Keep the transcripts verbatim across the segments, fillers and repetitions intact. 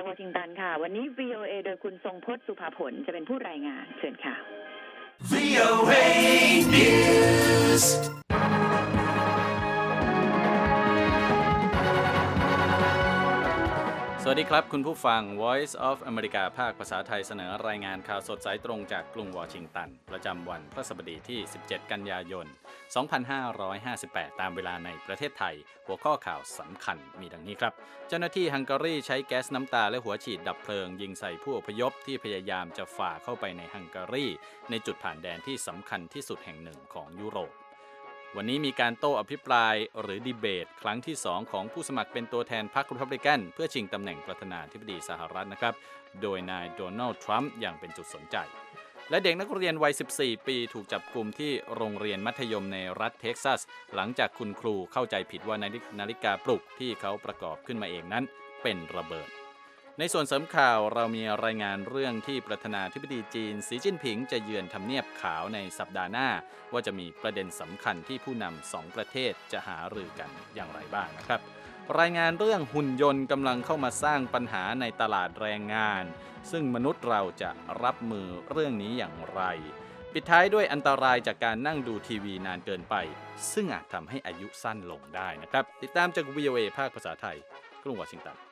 วอชิงตันค่ะวันนี้ วี โอ เอ โดยคุณทรงพจน์สุภาผลจะเป็นผู้รายงานเชิญค่ะ วี โอ เอ News สวัสดีครับคุณผู้ฟัง Voice of America ภาคภาษาไทยเสนอรายงานข่าวสดสายตรงจากกรุงวอชิงตันประจำวันพฤหัสบดีที่สิบเจ็ดกันยายนสองพันห้าร้อยห้าสิบแปดตามเวลาในประเทศไทยหัวข้อข่าวสำคัญมีดังนี้ครับเจ้าหน้าที่ฮังการีใช้แก๊สน้ำตาและหัวฉีดดับเพลิงยิงใส่ผู้อพยพที่พยายามจะฝ่าเข้าไปในฮังการีในจุดผ่านแดนที่สำคัญที่สุดแห่งหนึ่งของยุโรปวันนี้มีการโต้อภิปรายหรือดีเบตครั้งที่สองของผู้สมัครเป็นตัวแทนพรรครีพับลิกันเพื่อชิงตำแหน่งประธานาธิบดีสหรัฐนะครับโดยนายโดนัลด์ทรัมป์อย่างเป็นจุดสนใจและเด็กนักเรียนวัยสิบสี่ปีถูกจับกุมที่โรงเรียนมัธยมในรัฐเท็กซัสหลังจากคุณครูเข้าใจผิดว่านาฬิกาปลุกที่เขาประกอบขึ้นมาเองนั้นเป็นระเบิดในส่วนเสริมข่าวเรามีรายงานเรื่องที่ประธานาธิบดีจีนสีจิ้นผิงจะเยือนทำเนียบขาวในสัปดาห์หน้าว่าจะมีประเด็นสำคัญที่ผู้นำสองประเทศจะหารือกันอย่างไรบ้างนะครับรายงานเรื่องหุ่นยนต์กำลังเข้ามาสร้างปัญหาในตลาดแรงงานซึ่งมนุษย์เราจะรับมือเรื่องนี้อย่างไรปิดท้ายด้วยอันตรายจากการนั่งดูทีวีนานเกินไปซึ่งอาจทำให้อายุสั้นลงได้นะครับติดตามจาก วี โอ เอ ภาคภาษาไทยกรุงวอชิงตัน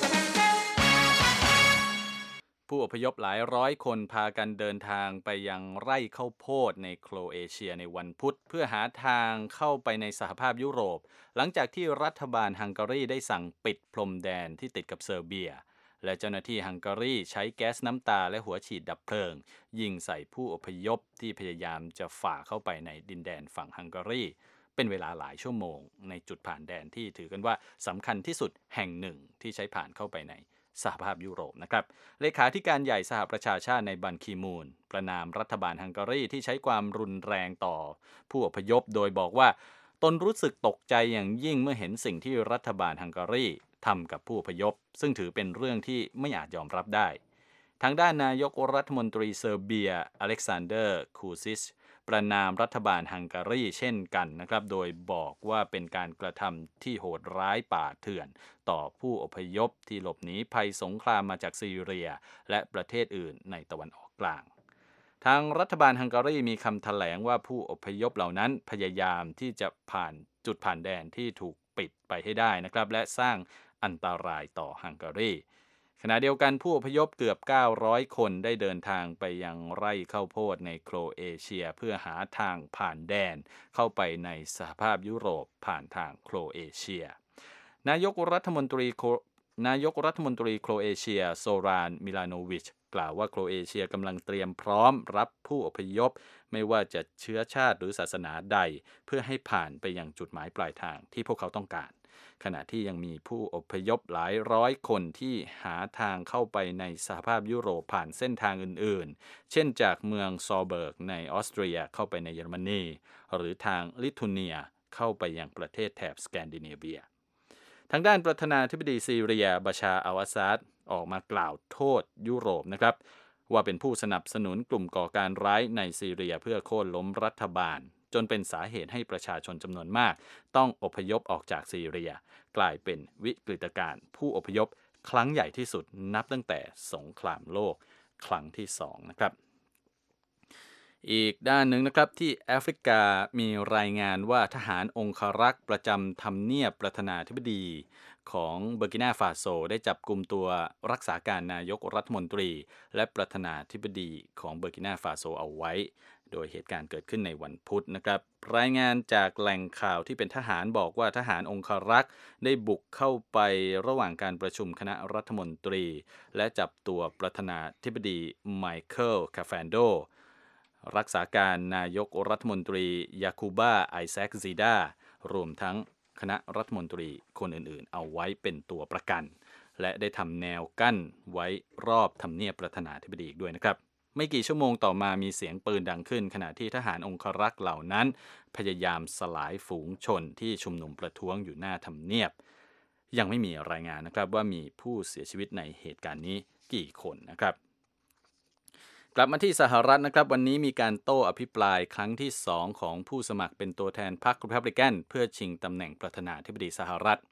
ผู้อพยพหลายร้อยคนพากันเดินทางไปยังไร่ข้าวโพดในโครเอเชียในวันพุธเพื่อหาทางเข้าไปในสหภาพยุโรปหลังจากที่รัฐบาลฮังการีได้สั่งปิดพรมแดนที่ติดกับเซอร์เบียและเจ้าหน้าที่ฮังการีใช้แก๊สน้ำตาและหัวฉีดดับเพลิงยิงใส่ผู้อพยพที่พยายามจะฝ่าเข้าไปในดินแดนฝั่งฮังการีเป็นเวลาหลายชั่วโมงในจุดผ่านแดนที่ถือกันว่าสำคัญที่สุดแห่งหนึ่งที่ใช้ผ่านเข้าไปในสหภาพยุโรปนะครับเลขาธิการใหญ่สหประชาชาติในบันคีมูนประณามรัฐบาลฮังการีที่ใช้ความรุนแรงต่อผู้อพยพโดยบอกว่าตนรู้สึกตกใจอย่างยิ่งเมื่อเห็นสิ่งที่รัฐบาลฮังการีทำกับผู้อพยพซึ่งถือเป็นเรื่องที่ไม่อาจยอมรับได้ทางด้านนายกรัฐมนตรีเซอร์เบียอเล็กซานเดอร์คูซิชประณามรัฐบาลฮังการีเช่นกันนะครับโดยบอกว่าเป็นการกระทำที่โหดร้ายป่าเถื่อนต่อผู้อพยพที่หลบหนีภัยสงครามมาจากซีเรียและประเทศอื่นในตะวันออกกลางทางรัฐบาลฮังการีมีคำแถลงว่าผู้อพยพเหล่านั้นพยายามที่จะผ่านจุดผ่านแดนที่ถูกปิดไปให้ได้นะครับและสร้างอันตรายต่อฮังการีขณะเดียวกันผู้อพยพเกือบเก้าร้อยคนได้เดินทางไปยังไร่ข้าวโพดในโครเอเชียเพื่อหาทางผ่านแดนเข้าไปในสหภาพยุโรปผ่านทางโครเอเชียนายกรัฐมนตรีนายกรัฐมนตรีโครเอเชียโซรานมิลาโนวิชกล่าวว่าโครเอเชียกำลังเตรียมพร้อมรับผู้อพยพไม่ว่าจะเชื้อชาติหรือศาสนาใดเพื่อให้ผ่านไปยังจุดหมายปลายทางที่พวกเขาต้องการขณะที่ยังมีผู้อพยพหลายร้อยคนที่หาทางเข้าไปในสหภาพยุโรปผ่านเส้นทางอื่นๆเช่นจากเมืองซอลเบิร์กในออสเตรียเข้าไปในเยอรมนีหรือทางลิทัวเนียเข้าไปยังประเทศแถบสแกนดิเนเวียทางด้านประธานาธิบดีซีเรียบาชาร์อัลอาซาดออกมากล่าวโทษยุโรปนะครับว่าเป็นผู้สนับสนุนกลุ่มก่อการร้ายในซีเรียเพื่อโค่นล้มรัฐบาลจนเป็นสาเหตุให้ประชาชนจำนวนมากต้องอพยพออกจากซีเรียกลายเป็นวิกฤตการณ์ผู้อพยพครั้งใหญ่ที่สุดนับตั้งแต่สงครามโลกครั้งที่สองนะครับอีกด้านหนึ่งนะครับที่แอฟริกามีรายงานว่าทหารองครักษ์ประจำทำเนียบประธานาธิบดีของเบอร์กินาฟาโซได้จับกุมตัวรักษาการนายกรัฐมนตรีและประธานาธิบดีของเบอร์กินาฟาโซเอาไว้โดยเหตุการณ์เกิดขึ้นในวันพุธนะครับรายงานจากแหล่งข่าวที่เป็นทหารบอกว่าทหารองครักษ์ได้บุกเข้าไประหว่างการประชุมคณะรัฐมนตรีและจับตัวประธานาธิบดีไมเคิลคาแฟนโดรักษาการนายกรัฐมนตรียาคูบาไอแซคซีดารวมทั้งคณะรัฐมนตรีคนอื่นๆเอาไว้เป็นตัวประกันและได้ทำแนวกั้นไว้รอบทำเนียบประธานาธิบดีด้วยนะครับไม่กี่ชั่วโมงต่อมามีเสียงปืนดังขึ้นขณะที่ทหารองครักษ์เหล่านั้นพยายามสลายฝูงชนที่ชุมนุมประท้วงอยู่หน้าทำเนียบยังไม่มีรายงานนะครับว่ามีผู้เสียชีวิตในเหตุการณ์นี้กี่คนนะครับกลับมาที่สหรัฐนะครับวันนี้มีการโต้อภิปรายครั้งที่สองของผู้สมัครเป็นตัวแทนพรรครีพับลิกันเพื่อชิงตำแหน่งประธานาธิบดีสหรัฐ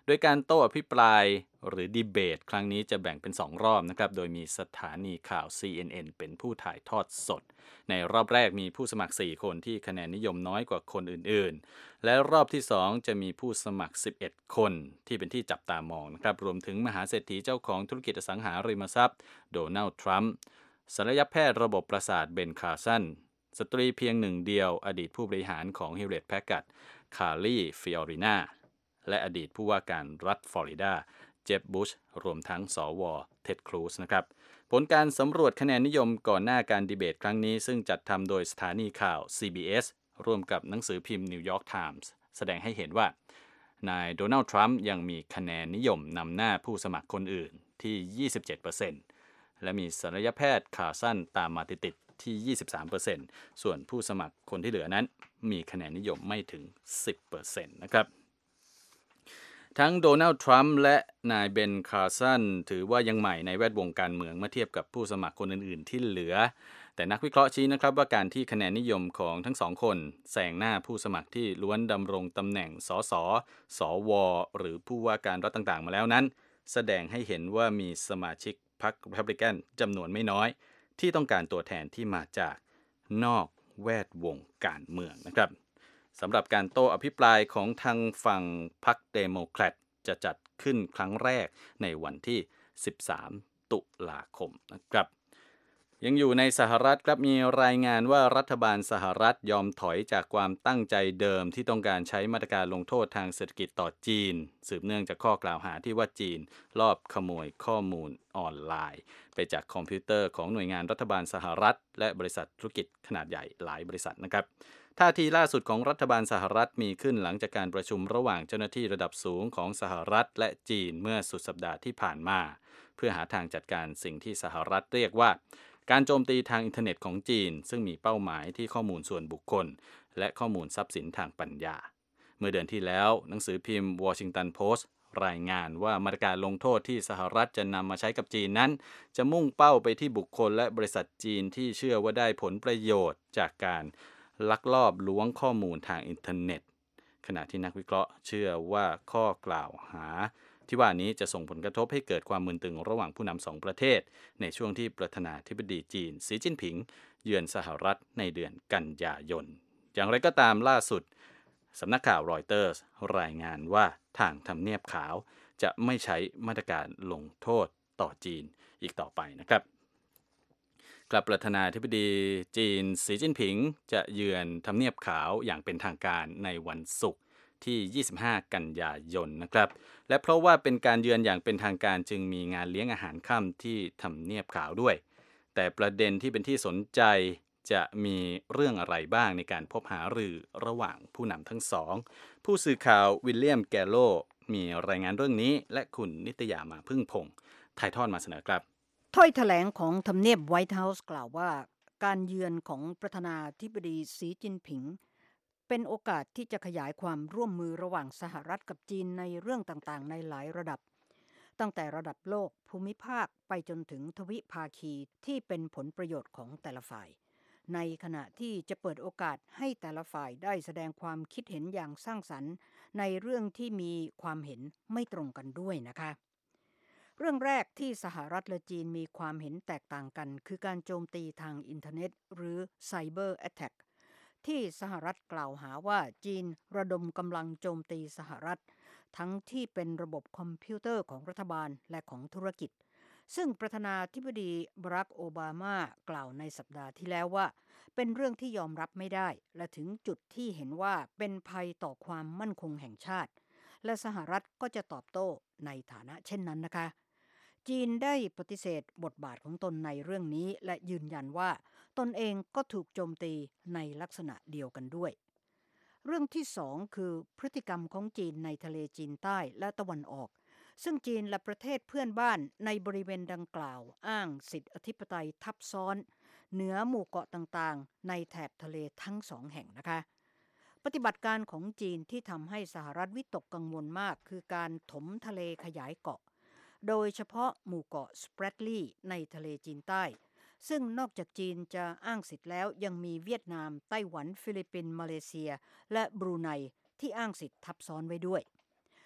โดยการโต้อภิปรายหรือดีเบตครั้งนี้จะแบ่งเป็นสองรอบนะครับโดยมีสถานีข่าว ซี เอ็น เอ็น เป็นผู้ถ่ายทอดสดในรอบแรกมีผู้สมัครสี่คนที่คะแนนนิยมน้อยกว่าคนอื่นๆและรอบที่สองจะมีผู้สมัครสิบเอ็ดคนที่เป็นที่จับตามองนะครับรวมถึงมหาเศรษฐีเจ้าของธุรกิจอสังหาริมทรัพย์โดนัลด์ทรัมป์ศัลยแพทย์ระบบประสาทเบนคาร์สันสตรีเพียงหนึ่งเดียวอดีตผู้บริหารของฮิวเลตแพคการ์ดคาร์ลีฟิออรินาและอดีตผู้ว่าการรัฐฟลอริดาเจฟบุชรวมทั้งสวเท็ดครูซนะครับผลการสำรวจคะแนนนิยมก่อนหน้าการดีเบตครั้งนี้ซึ่งจัดทำโดยสถานีข่าว ซี บี เอส ร่วมกับหนังสือพิมพ์นิวยอร์กไทมส์แสดงให้เห็นว่านายโดนัลด์ทรัมป์ยังมีคะแนนนิยมนำหน้าผู้สมัครคนอื่นที่ ยี่สิบเจ็ดเปอร์เซ็นต์ และมีศัลยแพทย์คาร์สันตามมาติดๆที่ ยี่สิบสามเปอร์เซ็นต์ ส่วนผู้สมัครคนที่เหลือนั้นมีคะแนนนิยมไม่ถึง สิบเปอร์เซ็นต์ นะครับทั้งโดนัลด์ทรัมป์และนายเบนคาร์สันถือว่ายังใหม่ในแวดวงการเมืองเมื่อเทียบกับผู้สมัครคนอื่นๆที่เหลือแต่นักวิเคราะห์ชี้นะครับว่าการที่คะแนนนิยมของทั้งสองคนแซงหน้าผู้สมัครที่ล้วนดำรงตำแหน่งสสสวหรือผู้ว่าการรัฐต่างๆมาแล้วนั้นแสดงให้เห็นว่ามีสมาชิกพรรครีพับลิกันจำนวนไม่น้อยที่ต้องการตัวแทนที่มาจากนอกแวดวงการเมืองนะครับสำหรับการโต้อภิปรายของทางฝั่งพรรคเดโมแครตจะจัดขึ้นครั้งแรกในวันที่สิบสามตุลาคมนะครับยังอยู่ในสหรัฐครับมีรายงานว่ารัฐบาลสหรัฐยอมถอยจากความตั้งใจเดิมที่ต้องการใช้มาตรการลงโทษทางเศรษฐกิจต่อจีนสืบเนื่องจากข้อกล่าวหาที่ว่าจีนลอบขโมยข้อมูลออนไลน์ไปจากคอมพิวเตอร์ของหน่วยงานรัฐบาลสหรัฐและบริษัทธุรกิจขนาดใหญ่หลายบริษัทนะครับท่าทีล่าสุดของรัฐบาลสหรัฐมีขึ้นหลังจากการประชุมระหว่างเจ้าหน้าที่ระดับสูงของสหรัฐและจีนเมื่อสุดสัปดาห์ที่ผ่านมาเพื่อหาทางจัดการสิ่งที่สหรัฐเรียกว่าการโจมตีทางอินเทอร์เน็ตของจีนซึ่งมีเป้าหมายที่ข้อมูลส่วนบุคคลและข้อมูลทรัพย์สินทางปัญญาเมื่อเดือนที่แล้วหนังสือพิมพ์ Washington Post รายงานว่ามาตรการลงโทษที่สหรัฐจะนำมาใช้กับจีนนั้นจะมุ่งเป้าไปที่บุคคลและบริษัทจีนที่เชื่อว่าได้ผลประโยชน์จากการลักลอบล้วงข้อมูลทางอินเทอร์เน็ตขณะที่นักวิเคราะห์เชื่อว่าข้อกล่าวหาที่ว่านี้จะส่งผลกระทบให้เกิดความมึนตึงระหว่างผู้นำสองประเทศในช่วงที่ประธานาธิบดีจีนสีจิ้นผิงเยือนสหรัฐในเดือนกันยายนอย่างไรก็ตามล่าสุดสำนักข่าวรอยเตอร์สรายงานว่าทางทำเนียบขาวจะไม่ใช้มาตรการลงโทษต่อจีนอีกต่อไปนะครับกลับประธานาธิบดีจีนสีจิ้นผิงจะเยือนทำเนียบขาวอย่างเป็นทางการในวันศุกร์ที่ยี่สิบห้ากันยายนนะครับและเพราะว่าเป็นการเยือนอย่างเป็นทางการจึงมีงานเลี้ยงอาหารค่ำที่ทำเนียบขาวด้วยแต่ประเด็นที่เป็นที่สนใจจะมีเรื่องอะไรบ้างในการพบหารือระหว่างผู้นำทั้งสองผู้สื่อข่าววิลเลียมแกโลมีรายงานเรื่องนี้และคุณนิตยามาพึ่งพงษ์ถ่ายทอดมาเสนอครับถ้อยแถลงของทำเนียบไวท์เฮาส์กล่าวว่าการเยือนของประธานาธิบดีสีจิ้นผิงเป็นโอกาสที่จะขยายความร่วมมือระหว่างสหรัฐกับจีนในเรื่องต่างๆในหลายระดับตั้งแต่ระดับโลกภูมิภาคไปจนถึงทวิภาคีที่เป็นผลประโยชน์ของแต่ละฝ่ายในขณะที่จะเปิดโอกาสให้แต่ละฝ่ายได้แสดงความคิดเห็นอย่างสร้างสรรค์ในเรื่องที่มีความเห็นไม่ตรงกันด้วยนะคะเรื่องแรกที่สหรัฐและจีนมีความเห็นแตกต่างกันคือการโจมตีทางอินเทอร์เน็ตหรือ Cyber Attack ที่สหรัฐกล่าวหาว่าจีนระดมกำลังโจมตีสหรัฐทั้งที่เป็นระบบคอมพิวเตอร์ของรัฐบาลและของธุรกิจซึ่งประธานาธิบดีบารักโอบามากล่าวในสัปดาห์ที่แล้วว่าเป็นเรื่องที่ยอมรับไม่ได้และถึงจุดที่เห็นว่าเป็นภัยต่อความมั่นคงแห่งชาติและสหรัฐก็จะตอบโต้ในฐานะเช่นนั้นนะคะจีนได้ปฏิเสธบทบาทของตนในเรื่องนี้และยืนยันว่าตนเองก็ถูกโจมตีในลักษณะเดียวกันด้วยเรื่องที่สองคือพฤติกรรมของจีนในทะเลจีนใต้และตะวันออกซึ่งจีนและประเทศเพื่อนบ้านในบริเวณดังกล่าวอ้างสิทธิอธิปไตยทับซ้อนเหนือหมู่เกาะต่างๆในแถบทะเลทั้งสองแห่งนะคะปฏิบัติการของจีนที่ทำให้สหรัฐวิตกกังวลมากคือการถมทะเลขยายเกาะโดยเฉพาะหมู่เกาะสเปรดลีย์ในทะเลจีนใต้ซึ่งนอกจากจีนจะอ้างสิทธิ์แล้วยังมีเวียดนามไต้หวันฟิลิปปินส์มาเลเซียและบรูไนที่อ้างสิทธิ์ทับซ้อนไว้ด้วย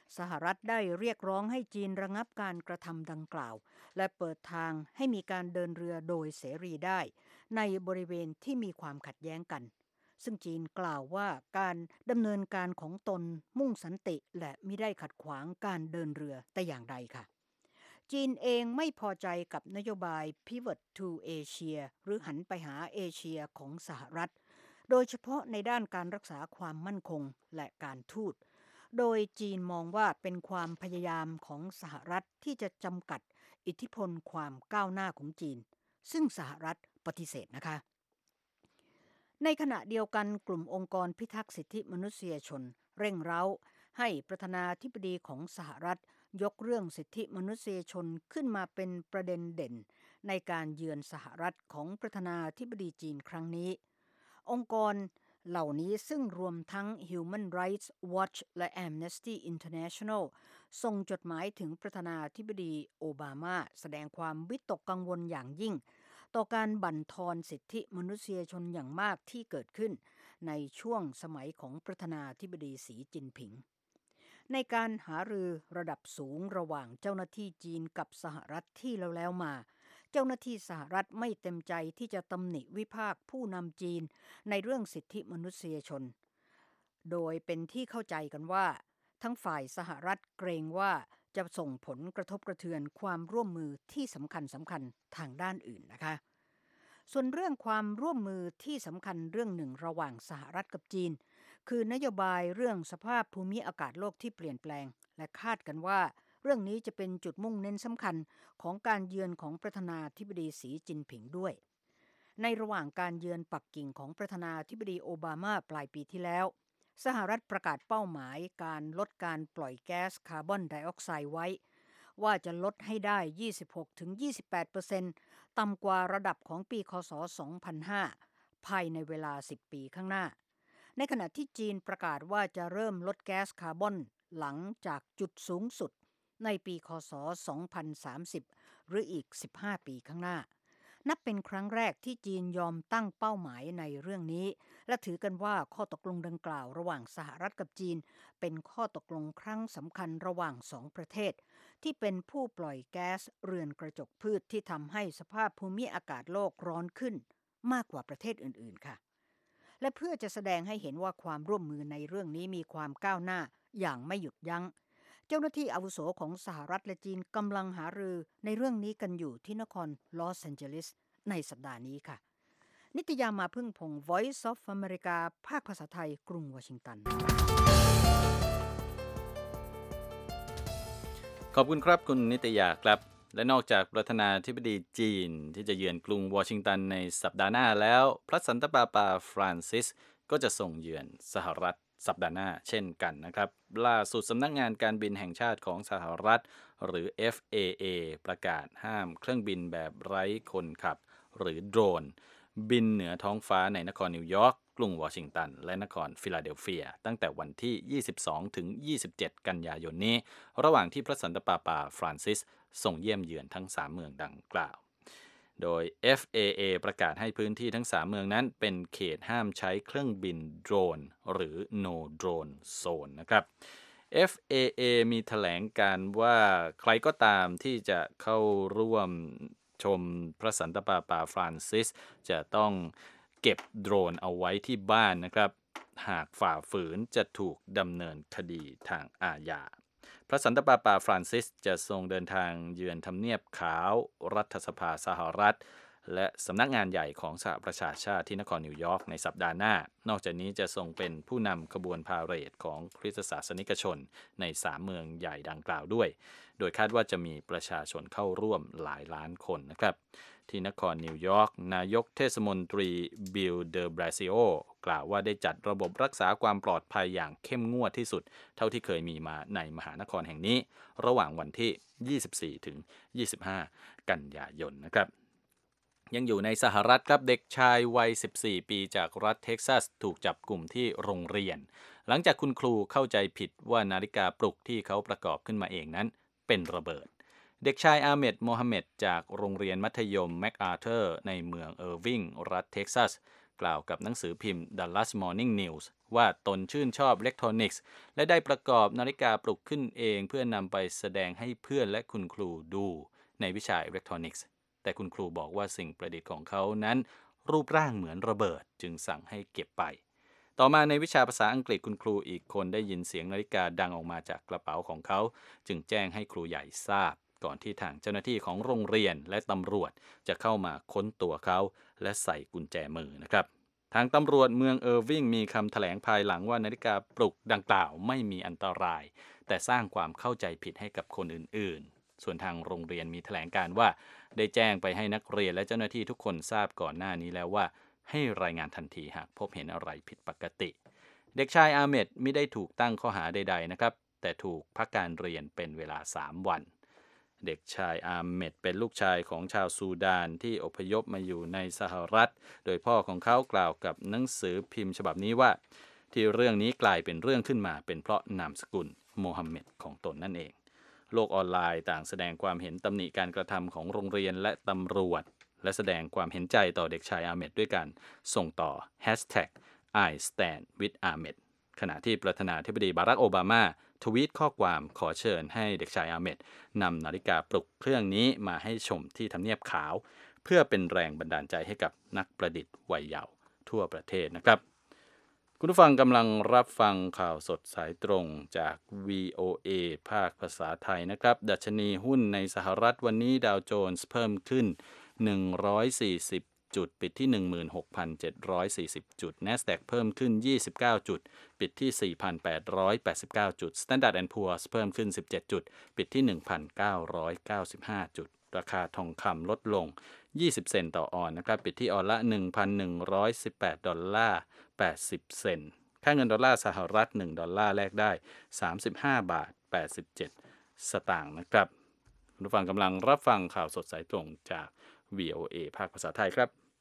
สหรัฐได้เรียกร้องให้จีนระงับการกระทำดังกล่าวและเปิดทางให้มีการเดินเรือโดยเสรีได้ในบริเวณที่มีความขัดแย้งกันซึ่งจีนกล่าวว่าการดำเนินการของตนมุ่งสันติและมิได้ขัดขวางการเดินเรือแต่อย่างใดค่ะจีนเองไม่พอใจกับนโยบาย Pivot to Asia หรือหันไปหาเอเชียของสหรัฐโดยเฉพาะในด้านการรักษาความมั่นคงและการทูตโดยจีนมองว่าเป็นความพยายามของสหรัฐที่จะจำกัดอิทธิพลความก้าวหน้าของจีนซึ่งสหรัฐปฏิเสธนะคะในขณะเดียวกันกลุ่มองค์กรพิทักษ์สิทธิมนุษยชนเร่งเร้าให้ประธานาธิบดีของสหรัฐยกเรื่องสิทธิมนุษยชนขึ้นมาเป็นประเด็นเด่นในการเยือนสหรัฐของประธานาธิบดีจีนครั้งนี้องค์กรเหล่านี้ซึ่งรวมทั้ง Human Rights Watch และ Amnesty International ส่งจดหมายถึงประธานาธิบดีโอบามาแสดงความวิตกกังวลอย่างยิ่งต่อการบั่นทอนสิทธิมนุษยชนอย่างมากที่เกิดขึ้นในช่วงสมัยของประธานาธิบดีสีจิ้นผิงในการหารือระดับสูงระหว่างเจ้าหน้าที่จีนกับสหรัฐที่แล้วแล้วมาเจ้าหน้าที่สหรัฐไม่เต็มใจที่จะตำหนิวิพากษ์ผู้นำจีนในเรื่องสิทธิมนุษยชนโดยเป็นที่เข้าใจกันว่าทั้งฝ่ายสหรัฐเกรงว่าจะส่งผลกระทบกระเทือนความร่วมมือที่สำคัญสำคัญทางด้านอื่นนะคะส่วนเรื่องความร่วมมือที่สำคัญเรื่องหนึ่งระหว่างสหรัฐกับจีนคือนโยบายเรื่องสภาพภูมิอากาศโลกที่เปลี่ยนแปลงและคาดกันว่าเรื่องนี้จะเป็นจุดมุ่งเน้นสำคัญของการเยือนของประธานาธิบดีสีจิ้นผิงด้วยในระหว่างการเยือนปักกิ่งของประธานาธิบดีโอบามาปลายปีที่แล้วสหรัฐประกาศเป้าหมายการลดการปล่อยแก๊สคาร์บอนไดออกไซด์ไว้ว่าจะลดให้ได้ ยี่สิบหกถึงยี่สิบแปดเปอร์เซ็นต์ ต่ำกว่าระดับของปีคศ สองพันห้า ภายในเวลา สิบ ปีข้างหน้าในขณะที่จีนประกาศว่าจะเริ่มลดแก๊สคาร์บอนหลังจากจุดสูงสุดในปีคศ สองพันสามสิบ หรืออีก สิบห้า ปีข้างหน้านับเป็นครั้งแรกที่จีนยอมตั้งเป้าหมายในเรื่องนี้และถือกันว่าข้อตกลงดังกล่าวระหว่างสหรัฐกับจีนเป็นข้อตกลงครั้งสำคัญระหว่างสองประเทศที่เป็นผู้ปล่อยแก๊สเรือนกระจกพืชที่ทำให้สภาพภูมิอากาศโลกร้อนขึ้นมากกว่าประเทศอื่นๆค่ะและเพื่อจะแสดงให้เห็นว่าความร่วมมือในเรื่องนี้มีความก้าวหน้าอย่างไม่หยุดยั้งเจ้าหน้าที่อาวุโสของสหรัฐและจีนกำลังหารือในเรื่องนี้กันอยู่ที่นครลอสแอนเจลิสในสัปดาห์นี้ค่ะนิตยามาพึ่งพงศ์ Voice of America ภาคภาษาไทยกรุงวอชิงตันขอบคุณครับคุณนิตยาครับและนอกจากประธานาธิบดีจีนที่จะเยือนกรุงวอชิงตันในสัปดาห์หน้าแล้วพระสันตะปาปาฟรานซิสก็จะส่งเยือนสหรัฐสัปดาห์หน้าเช่นกันนะครับล่าสุดสำนักงานการบินแห่งชาติของสหรัฐหรือ เอฟ เอ เอ ประกาศห้ามเครื่องบินแบบไร้คนขับหรือโดรนบินเหนือท้องฟ้าในนครนิวยอร์กกรุงวอชิงตันและนครฟิลาเดลเฟียตั้งแต่วันที่ยี่สิบสองถึงยี่สิบเจ็ดกันยายนนี้ระหว่างที่พระสันตะปาปาฟรานซิสส่งเยี่ยมเยือนทั้งสามเมืองดังกล่าวโดย เอฟ เอ เอ ประกาศให้พื้นที่ทั้งสามเมืองนั้นเป็นเขตห้ามใช้เครื่องบินโดรนหรือ No Drone Zone นะครับ เอฟ เอ เอ มีแถลงการว่าใครก็ตามที่จะเข้าร่วมชมพระสันตะปาปาฟรานซิสจะต้องเก็บโดรนเอาไว้ที่บ้านนะครับหากฝ่าฝืนจะถูกดำเนินคดีทางอาญาพระสันตะปาปาฟรานซิสจะทรงเดินทางเยือนทำเนียบขาวรัฐสภาสหรัฐและสำนักงานใหญ่ของสหประชาชาติที่นครนิวยอร์กในสัปดาห์หน้านอกจากนี้จะทรงเป็นผู้นำขบวนพาเหรดของคริสตศาสนิกชนในสามเมืองใหญ่ดังกล่าวด้วยโดยคาดว่าจะมีประชาชนเข้าร่วมหลายล้านคนนะครับที่นครนิวยอร์กนายกเทศมนตรีบิลเดอแบรซิโอกล่าวว่าได้จัดระบบรักษาความปลอดภัยอย่างเข้มงวดที่สุดเท่าที่เคยมีมาในมหานครแห่งนี้ระหว่างวันที่ยี่สิบสี่ถึงยี่สิบห้ากันยายนนะครับยังอยู่ในสหรัฐครับเด็กชายวัยสิบสี่ปีจากรัฐเท็กซัสถูกจับกลุ่มที่โรงเรียนหลังจากคุณครูเข้าใจผิดว่านาฬิกาปลุกที่เขาประกอบขึ้นมาเองนั้นเป็นระเบิดเด็กชายอาเมดโมฮัมเหม็ดจากโรงเรียนมัธยมแมคอาร์เธอร์ในเมืองเออร์วิงรัฐเท็กซัสกล่าวกับหนังสือพิมพ์ Dallas Morning News ว่าตนชื่นชอบอิเล็กทรอนิกส์และได้ประกอบนาฬิกาปลุกขึ้นเองเพื่อนำไปแสดงให้เพื่อนและคุณครูดูในวิชาอิเล็กทรอนิกส์แต่คุณครูบอกว่าสิ่งประดิษฐ์ของเขานั้นรูปร่างเหมือนระเบิดจึงสั่งให้เก็บไปต่อมาในวิชาภาษาอังกฤษคุณครูอีกคนได้ยินเสียงนาฬิกาดังออกมาจากกระเป๋าของเขาจึงแจ้งให้ครูใหญ่ทราบก่อนที่ทางเจ้าหน้าที่ของโรงเรียนและตำรวจจะเข้ามาค้นตัวเขาและใส่กุญแจมือนะครับทางตำรวจเมืองเออร์วิงมีคำแถลงภายหลังว่านาฬิกาปลุกดังกล่าวไม่มีอันตรายแต่สร้างความเข้าใจผิดให้กับคนอื่นๆส่วนทางโรงเรียนมีแถลงการว่าได้แจ้งไปให้นักเรียนและเจ้าหน้าที่ทุกคนทราบก่อนหน้านี้แล้วว่าให้รายงานทันทีหากพบเห็นอะไรผิดปกติเด็กชายอาเมดไม่ได้ถูกตั้งข้อหาใดๆนะครับแต่ถูกพักการเรียนเป็นเวลาสามวันเด็กชายอาเมดเป็นลูกชายของชาวซูดานที่อพยพมาอยู่ในสหรัฐโดยพ่อของเขากล่าวกับหนังสือพิมพ์ฉบับนี้ว่าที่เรื่องนี้กลายเป็นเรื่องขึ้นมาเป็นเพราะนามสกุลโมฮัมเหม็ดของตนนั่นเองโลกออนไลน์ต่างแสดงความเห็นตำหนิการกระทำของโรงเรียนและตำรวจและแสดงความเห็นใจต่อเด็กชายอาเมดด้วยการส่งต่อ แฮชแท็ก ไอ สแตนด์ วิธ อาเมด ขณะที่ประธานาธิบดีบารักโอบามาทวีตข้อความขอเชิญให้เด็กชายอาเมดนำนาฬิกาปลุกเครื่องนี้มาให้ชมที่ทำเนียบขาวเพื่อเป็นแรงบันดาลใจให้กับนักประดิษฐ์วัยเยาว์ทั่วประเทศนะครับคุณผู้ฟังกำลังรับฟังข่าวสดสายตรงจาก วี โอ เอ ภาคภาษาไทยนะครับดัชนีหุ้นในสหรัฐวันนี้ดาวโจนส์เพิ่มขึ้นหนึ่งร้อยสี่สิบจุดปิดที่ หนึ่งหมื่นหกพันเจ็ดร้อยสี่สิบ จุด NASDAQ เพิ่มขึ้นยี่สิบเก้าจุดปิดที่ สี่พันแปดร้อยแปดสิบเก้า จุด Standard แอนด์ Poor's เพิ่มขึ้นสิบเจ็ดจุดปิดที่ หนึ่งพันเก้าร้อยเก้าสิบห้า จุดราคาทองคำลดลงยี่สิบเซนต์ต่อออนซ์นะครับปิดที่ออนซ์ละ หนึ่งพันหนึ่งร้อยสิบแปดดอลลาร์แปดสิบเซนต์ค่าเงินดอลลาร์สหรัฐหนึ่งดอลลาร์แลกได้สามสิบห้าบาทแปดสิบเจ็ดสตางค์นะครับคุณผู้ฟังกำลังรับฟังข่าวสดสายตรงจาก วี โอ เอ ภาคภาษาไทยครับ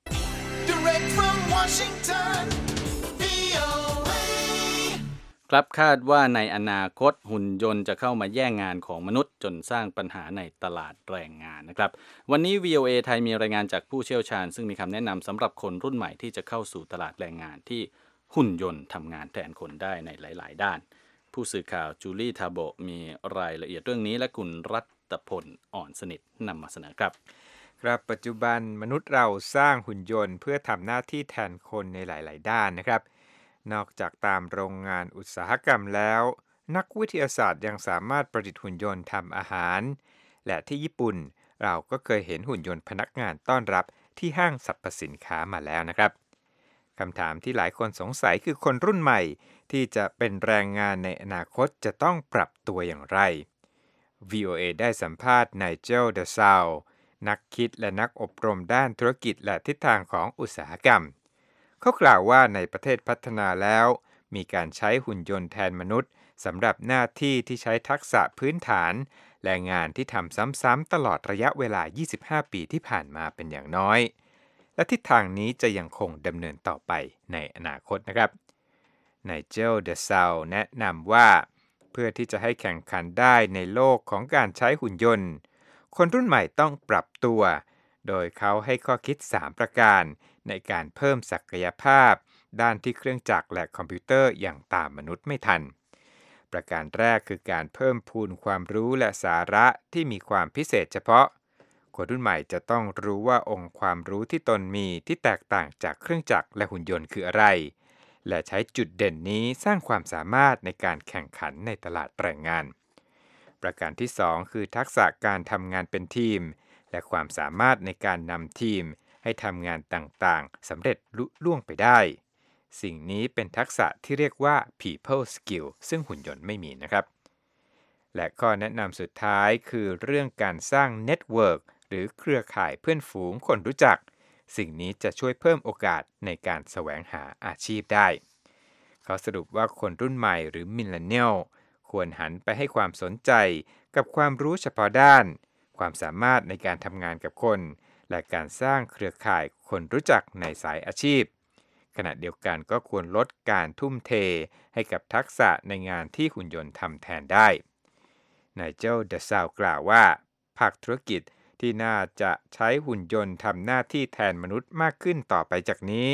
Direct from Washington วี โอ เอ ครับคาดว่าในอนาคตหุ่นยนต์จะเข้ามาแย่งงานของมนุษย์จนสร้างปัญหาในตลาดแรงงานนะครับวันนี้ วี โอ เอ ไทยมีรายงานจากผู้เชี่ยวชาญซึ่งมีคำแนะนำสำหรับคนรุ่นใหม่ที่จะเข้าสู่ตลาดแรงงานที่หุ่นยนต์ทำงานแทนคนได้ในหลายๆด้านผู้สื่อข่าวจูลี่ทาโบมีรายละเอียดเรื่องนี้และคุณรัตพลอ่อนสนิทนำมาเสนอครับครับปัจจุบันมนุษย์เราสร้างหุ่นยนต์เพื่อทำหน้าที่แทนคนในหลายๆด้านนะครับนอกจากตามโรงงานอุตสาหกรรมแล้วนักวิทยาศาสตร์ยังสามารถประดิษฐ์หุ่นยนต์ทำอาหารและที่ญี่ปุ่นเราก็เคยเห็นหุ่นยนต์พนักงานต้อนรับที่ห้างสรรพสินค้ามาแล้วนะครับคำถามที่หลายคนสงสัยคือคนรุ่นใหม่ที่จะเป็นแรงงานในอนาคตจะต้องปรับตัวอย่างไร วี โอ เอ ได้สัมภาษณ์ไนเจล เดซาวนักคิดและนักอบรมด้านธุรกิจและทิศทางของอุตสาหกรรมเขากล่าวว่าในประเทศพัฒนาแล้วมีการใช้หุ่นยนต์แทนมนุษย์สำหรับหน้าที่ที่ใช้ทักษะพื้นฐานและงานที่ทำซ้ำๆตลอดระยะเวลายี่สิบห้าปีที่ผ่านมาเป็นอย่างน้อยและทิศทางนี้จะยังคงดำเนินต่อไปในอนาคตนะครับไนเจล เดซาวแนะนำว่าเพื่อที่จะให้แข่งขันได้ในโลกของการใช้หุ่นยนต์คนรุ่นใหม่ต้องปรับตัวโดยเขาให้ข้อคิดสามประการในการเพิ่มศักยภาพด้านที่เครื่องจักรและคอมพิวเตอร์อย่างตามมนุษย์ไม่ทันประการแรกคือการเพิ่มพูนความรู้และสาระที่มีความพิเศษเฉพาะคนรุ่นใหม่จะต้องรู้ว่าองค์ความรู้ที่ตนมีที่แตกต่างจากเครื่องจักรและหุ่นยนต์คืออะไรและใช้จุดเด่นนี้สร้างความสามารถในการแข่งขันในตลาดแรงงานประการที่สองคือทักษะการทำงานเป็นทีมและความสามารถในการนำทีมให้ทำงานต่างๆสำเร็จลุล่วงไปได้สิ่งนี้เป็นทักษะที่เรียกว่า people skill ซึ่งหุ่นยนต์ไม่มีนะครับและข้อแนะนำสุดท้ายคือเรื่องการสร้าง network หรือเครือข่ายเพื่อนฝูงคนรู้จักสิ่งนี้จะช่วยเพิ่มโอกาสในการแสวงหาอาชีพได้เขาสรุปว่าคนรุ่นใหม่หรือ millennial ควรหันไปให้ความสนใจกับความรู้เฉพาะด้านความสามารถในการทำงานกับคนและการสร้างเครือข่ายคนรู้จักในสายอาชีพขณะเดียวกันก็ควรลดการทุ่มเทให้กับทักษะในงานที่หุ่นยนต์ทำแทนได้ไนเจล เดซาวกล่าวว่าภาคธุรกิจที่น่าจะใช้หุ่นยนต์ทำหน้าที่แทนมนุษย์มากขึ้นต่อไปจากนี้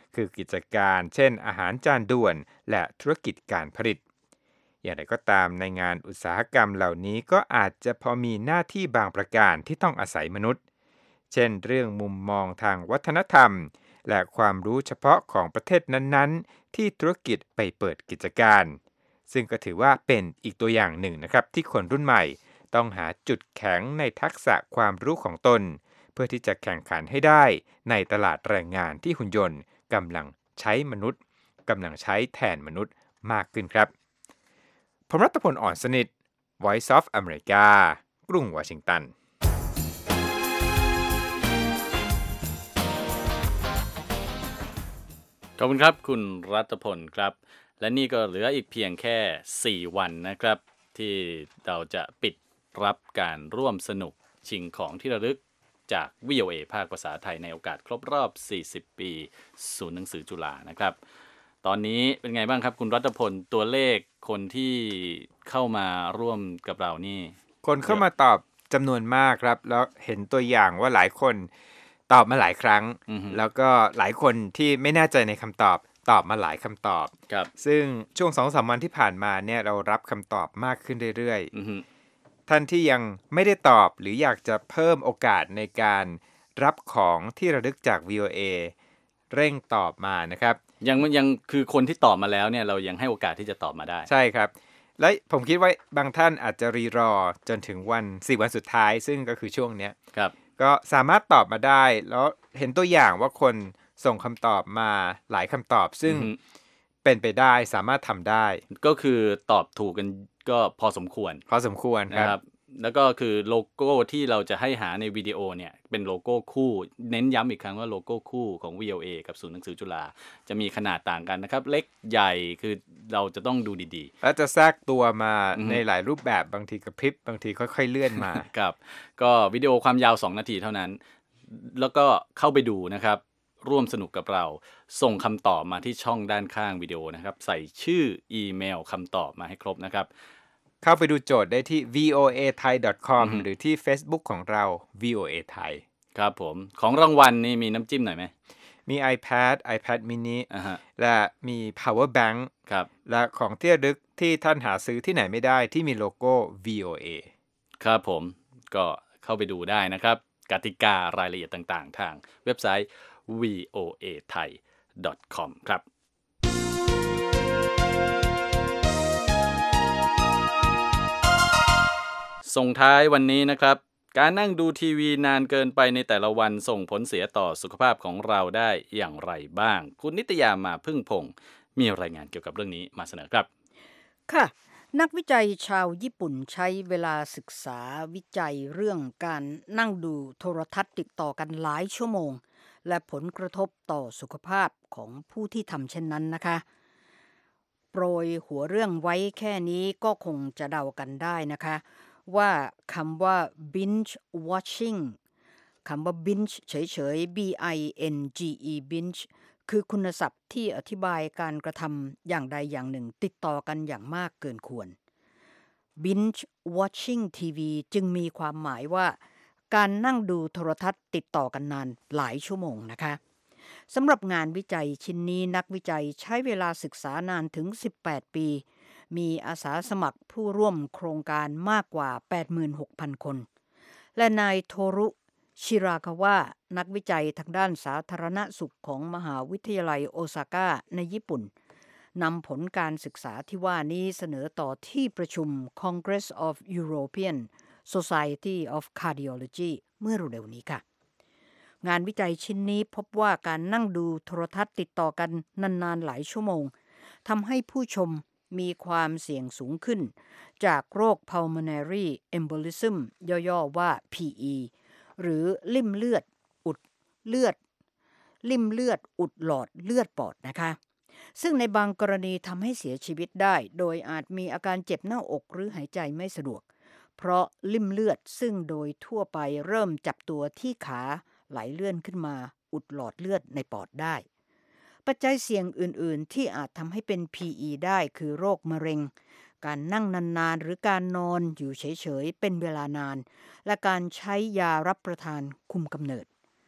คือกิจการเช่นอาหารจานด่วนและธุรกิจการผลิตอย่างไรก็ตามในงานอุตสาหกรรมเหล่านี้ก็อาจจะพอมีหน้าที่บางประการที่ต้องอาศัยมนุษย์เช่นเรื่องมุมมองทางวัฒนธรรมและความรู้เฉพาะของประเทศนั้นๆที่ธุรกิจไปเปิดกิจการซึ่งก็ถือว่าเป็นอีกตัวอย่างหนึ่งนะครับที่คนรุ่นใหม่ต้องหาจุดแข็งในทักษะความรู้ของตนเพื่อที่จะแข่งขันให้ได้ในตลาดแรงงานที่หุ่นยนต์กำลังใช้มนุษย์กำลังใช้แทนมนุษย์มากขึ้นครับผมรัตพล อ่อนสนิท Voice of America กรุงวอชิงตันขอบคุณครับคุณรัตพลครับและนี่ก็เหลืออีกเพียงแค่สี่วันนะครับที่เราจะปิดรับการร่วมสนุกชิงของที่ระลึกจาก วี โอ เอ ภาคภาษาไทยในโอกาสครบรอบสี่สิบปีศูนย์หนังสือจุฬานะครับตอนนี้เป็นไงบ้างครับคุณรัตพลตัวเลขคนที่เข้ามาร่วมกับเรานี่คนเข้ามาตอบจำนวนมากครับแล้วเห็นตัวอย่างว่าหลายคนตอบมาหลายครั้งแล้วก็หลายคนที่ไม่แน่ใจในคำตอบตอบมาหลายคำตอบซึ่งช่วง สองถึงสาม วันที่ผ่านมาเนี่ยเรารับคำตอบมากขึ้นเรื่อยๆท่านที่ยังไม่ได้ตอบหรืออยากจะเพิ่มโอกาสในการรับของที่ระลึกจาก วี โอ เอ เร่งตอบมานะครับยังยังคือคนที่ตอบมาแล้วเนี่ยเรายังให้โอกาสที่จะตอบมาได้ใช่ครับและผมคิดว่าบางท่านอาจจะรีรอจนถึงวันสี่วันสุดท้ายซึ่งก็คือช่วงเนี้ยครับก็สามารถตอบมาได้แล้วเห็นตัวอย่างว่าคนส่งคำตอบมาหลายคำตอบซึ่งเป็นไปได้สามารถทำได้ก็คือตอบถูกกันก็พอสมควรพอสมควรครับแล้วก็คือโลโก้ที่เราจะให้หาในวิดีโอเนี่ยเป็นโลโก้คู่เน้นย้ำอีกครั้งว่าโลโก้คู่ของ วี โอ เอ กับศูนย์หนังสือจุฬาจะมีขนาดต่างกันนะครับเล็กใหญ่คือเราจะต้องดูดีๆแล้วจะแทรกตัวมาในหลายรูปแบบบางทีกระพริบบางทีค่อยๆเลื่อนมาครับก็วิดีโอความยาวสองนาทีเท่านั้นแล้วก็เข้าไปดูนะครับร่วมสนุกกับเราส่งคำตอบมาที่ช่องด้านข้างวิดีโอนะครับใส่ชื่ออีเมลคำตอบมาให้ครบนะครับเข้าไปดูโจทย์ได้ที่ วี โอ เอ ไทย ดอท คอม หรือที่ Facebook ของเรา วี โอ เอ ไทยครับผมของรางวัลนี่มีน้ำจิ้มหน่อยไหมมี iPad iPad mini uh-huh. และมี power bank ครับและของที่ระลึกที่ท่านหาซื้อที่ไหนไม่ได้ที่มีโลโก้ วี โอ เอครับผมก็เข้าไปดูได้นะครับกติการายละเอียดต่างๆทางเว็บไซต์ วี โอ เอ ไทย ดอท คอม ครับส่งท้ายวันนี้นะครับการนั่งดูทีวีนานเกินไปในแต่ละวันส่งผลเสียต่อสุขภาพของเราได้อย่างไรบ้างคุณนิตยามาพึ่งพงศ์มีรายงานเกี่ยวกับเรื่องนี้มาเสนอครับค่ะนักวิจัยชาวญี่ปุ่นใช้เวลาศึกษาวิจัยเรื่องการนั่งดูโทรทัศน์ติดต่อกันหลายชั่วโมงและผลกระทบต่อสุขภาพของผู้ที่ทำเช่นนั้นนะคะโปรยหัวเรื่องไว้แค่นี้ก็คงจะเดากันได้นะคะว่าคำว่า binge watching คำว่า binge เฉยๆ B I N G E binge คือคุณศัพท์ที่อธิบายการกระทำอย่างใดอย่างหนึ่งติดต่อกันอย่างมากเกินควร binge watching ที วี จึงมีความหมายว่าการนั่งดูโทรทัศน์ติดต่อกันนานหลายชั่วโมงนะคะสำหรับงานวิจัยชิ้นนี้นักวิจัยใช้เวลาศึกษานานถึงสิบแปดปีมีอาสาสมัครผู้ร่วมโครงการมากกว่า แปดหมื่นหกพัน คนและนายโทรุชิราคาวะนักวิจัยทางด้านสาธารณสุขของมหาวิทยาลัยโอซาก้าในญี่ปุ่นนำผลการศึกษาที่ว่านี้เสนอต่อที่ประชุม Congress of European Society of Cardiology เมื่อเร็วๆนี้ค่ะงานวิจัยชิ้นนี้พบว่าการนั่งดูโทรทัศน์ติดต่อกันนานๆหลายชั่วโมงทำให้ผู้ชมมีความเสี่ยงสูงขึ้นจากโรค pulmonary embolism ย่อๆว่า พี อี หรือลิ่มเลือดอุดเลือดลิ่มเลือดอุดหลอดเลือดปอดนะคะซึ่งในบางกรณีทำให้เสียชีวิตได้โดยอาจมีอาการเจ็บหน้าอกหรือหายใจไม่สะดวกเพราะลิ่มเลือดซึ่งโดยทั่วไปเริ่มจับตัวที่ขาไหลเลื่อนขึ้นมาอุดหลอดเลือดในปอดได้ปัจจัยเสี่ยงอื่นๆที่อาจทำให้เป็น พี อี ได้คือโรคมะเร็งการนั่งนานๆหรือการนอนอยู่เฉยๆเป็นเวลานานและการใช้ยารับประทานคุมกำเนิด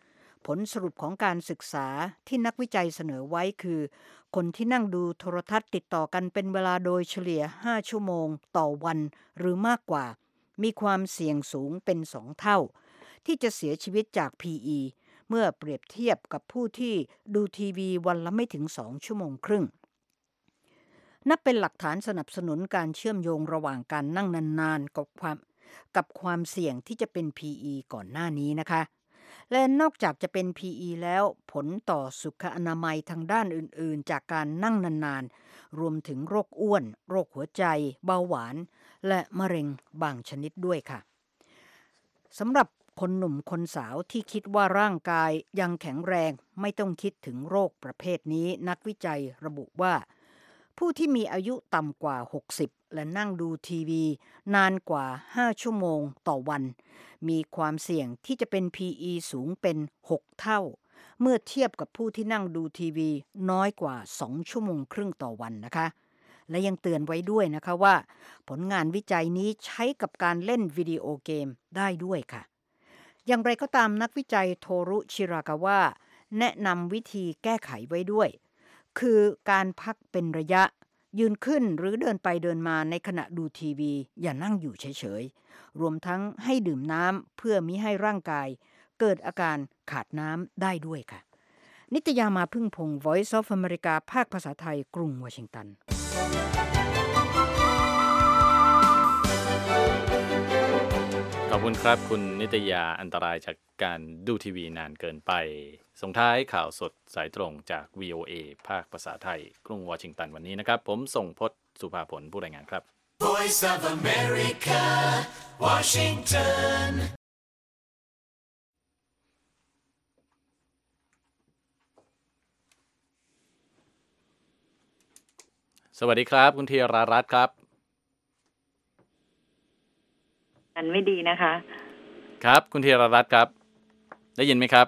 ผลสรุปของการศึกษาที่นักวิจัยเสนอไว้คือคนที่นั่งดูโทรทัศน์ติดต่อกันเป็นเวลาโดยเฉลี่ยห้าชั่วโมงต่อวันหรือมากกว่ามีความเสี่ยงสูงเป็นสองเท่าที่จะเสียชีวิตจาก พี อี เมื่อเปรียบเทียบกับผู้ที่ดูทีวีวันละไม่ถึงสองชั่วโมงครึ่งนับเป็นหลักฐานสนับสนุนการเชื่อมโยงระหว่างการนั่งนานๆกับความกับความเสี่ยงที่จะเป็น พี อี ก่อนหน้านี้นะคะและนอกจากจะเป็น พี อี แล้วผลต่อสุขอนามัยทางด้านอื่นๆจากการนั่งนานๆรวมถึงโรคอ้วนโรคหัวใจเบาหวานและมะเร็งบางชนิดด้วยค่ะสำหรับคนหนุ่มคนสาวที่คิดว่าร่างกายยังแข็งแรงไม่ต้องคิดถึงโรคประเภทนี้นักวิจัยระบุว่าผู้ที่มีอายุต่ำกว่าหกสิบและนั่งดูทีวีนานกว่าห้าชั่วโมงต่อวันมีความเสี่ยงที่จะเป็น พี อี สูงเป็นหกเท่าเมื่อเทียบกับผู้ที่นั่งดูทีวีน้อยกว่าสองชั่วโมงครึ่งต่อวันนะคะและยังเตือนไว้ด้วยนะคะว่าผลงานวิจัยนี้ใช้กับการเล่นวิดีโอเกมได้ด้วยค่ะอย่างไรก็ตามนักวิจัยโทรุชิรากาวะแนะนำวิธีแก้ไขไว้ด้วยคือการพักเป็นระยะยืนขึ้นหรือเดินไปเดินมาในขณะดูทีวีอย่านั่งอยู่เฉยๆรวมทั้งให้ดื่มน้ำเพื่อมิให้ร่างกายเกิดอาการขาดน้ำได้ด้วยค่ะนิตยามาพึ่งพงศ์ Voice of America ภาคภาษาไทยกรุงวอชิงตันขอบคุณครับคุณนิตยาอันตรายจากการดูทีวีนานเกินไปส่งท้ายข่าวสดสายตรงจาก วี โอ เอ ภาคภาษาไทยกรุงวอชิงตันวันนี้นะครับผมส่งพจน์สุภาผลผู้รายงานครับ Voice of America Washington สวัสดีครับคุณธีรารัตน์ครับอันไม่ดีนะคะครับคุณธีรรัตน์ครับได้ยินไหมครับ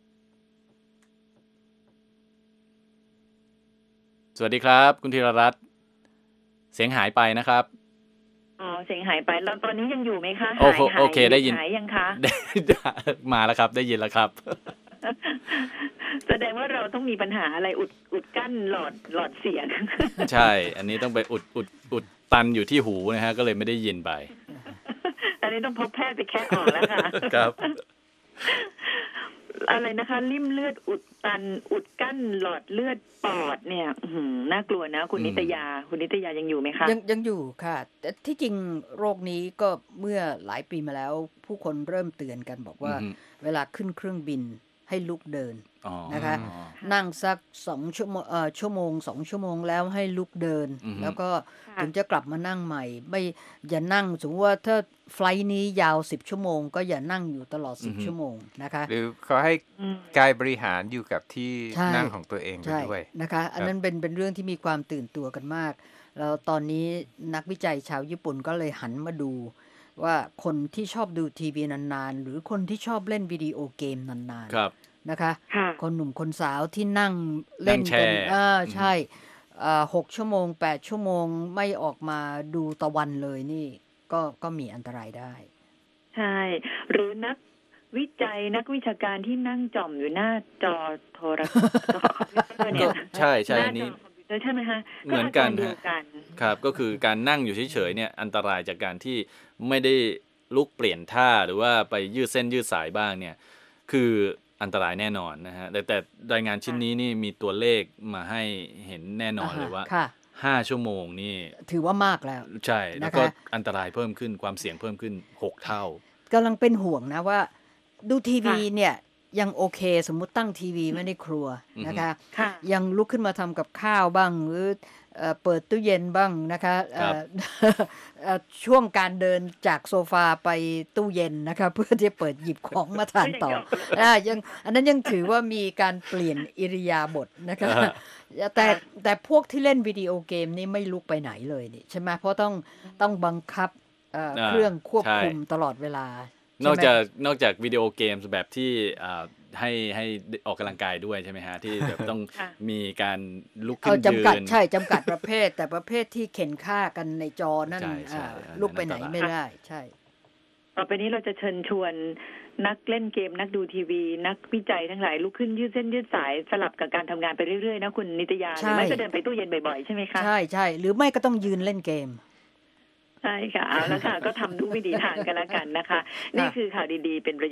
สวัสดีครับคุณธีรรัตน์เสียงหายไปนะครับอ๋อเสียงหายไปแล้วตอนนี้ยังอยู่ไหมคะหายหายโอเคได้ยินหายยังคะมาแล้วครับได้ยินแล้วครับแสดงว่าเราต้องมีปัญหาอะไรอุดอุดกั้นหลอดหลอดเสียงใช่อันนี้ต้องไปอุดอุดอุดตันอยู่ที่หูนะฮะก็เลยไม่ได้ยินไปอันนี้ต้องพบแพทย์ไปแค่ออกแล้วค่ะครับอะไรนะคะริ่มเลือดอุดตันอุดกั้นหลอดเลือดปอดเนี่ยน่ากลัวนะคุณนิตยาคุณนิตยายังอยู่ไหมคะยังยังอยู่ค่ะแต่ที่จริงโรคนี้ก็เมื่อหลายปีมาแล้วผู้คนเริ่มเตือนกันบอกว่าเวลาขึ้นเครื่องบินให้ลุกเดินนะคะนั่งสักสองชั่วโมงเอ่อชั่วโมงสองชั่วโมงแล้วให้ลุกเดินแล้วก็ถึงจะกลับมานั่งใหม่ไม่อย่านั่งสมมติว่าถ้าไฟล์นี้ยาวสิบชั่วโมงก็อย่านั่งอยู่ตลอดสิบชั่วโมงนะคะหรือเขาให้กายบริหารอยู่กับที่นั่งของตัวเองด้วยนะคะอันนั้นเป็นเป็นเรื่องที่มีความตื่นตัวกันมากแล้วตอนนี้นักวิจัยชาวญี่ปุ่นก็เลยหันมาดูว่าคนที่ชอบดูทีวีนานๆหรือคนที่ชอบเล่นวิดีโอเกมนานๆนะคะคนหนุ่มคนสาวที่นั่งเล่นกันอ่าใช่อ่าหกชั่วโมงแปดชั่วโมงไม่ออกมาดูตะวันเลยนี่ก็ก็มีอันตรายได้ใช่หรือนักวิจัยนักวิชาการที่นั่งจ่อมอยู่หน้าจอโทรศัพท์คอมพิวเตอร์เนี่ยใช่ใช่อันนี้ใช่ไหมคะเหมือนกันครับก็คือการนั่งอยู่เฉยๆเนี่ยอันตรายจากการที่ไม่ได้ลุกเปลี่ยนท่าหรือว่าไปยืดเส้นยืดสายบ้างเนี่ยคืออันตรายแน่นอนนะฮะแต่แต่รายงานชิ้นนี้นี่มีตัวเลขมาให้เห็นแน่นอนเลยว่าห้าชั่วโมงนี่ถือว่ามากแล้วใช่แล้วก็อันตรายเพิ่มขึ้นความเสี่ยงเพิ่มขึ้นหกเท่ากำลังเป็นห่วงนะว่าดูทีวีเนี่ยยังโอเคสมมุติตั้งทีวีไม่ได้ครัวนะคะยังลุกขึ้นมาทำกับข้าวบ้างหรือเปิดตู้เย็นบ้างนะคะช่วงการเดินจากโซฟาไปตู้เย็นนะคะเพื่อที่จะเปิดหยิบของมาทานต่อยังอันนั้นยังถือว่ามีการเปลี่ยนอิริยาบถนะคะแต่แต่พวกที่เล่นวิดีโอเกมนี่ไม่ลุกไปไหนเลยนี่ใช่ไหมเพราะต้องต้องบังคับเครื่องควบคุมตลอดเวลานอกจากนอกจากวิดีโอเกมแบบที่ให้ให้ออกกำลังกายด้วยใช่ไหมฮะที่แบบต้องมีการลุกขึ้นยืนจำกัดใช่จำกัดประเภทแต่ประเภทที่เข็นฆ่ากันในจอนั่นลุกไปไหนไม่ได้ใช่ต่อไปนี้เราจะเชิญชวนนักเล่นเกมนักดูทีวีนักวิจัยทั้งหลายลุกขึ้นยืดเส้นยืดสายสลับกับการทำงานไปเรื่อยๆนะคุณนิตยาหรือไม่ก็เดินไปตู้เย็นบ่อยๆใช่ไหมคะใช่ใช่หรือไม่ก็ต้องยืนเล่นเกมใช่ค่ะเอาละค่ะก็ทำทุกวิถีทางกันแล้วกันนะคะนี่คือข่าวดีๆเป็น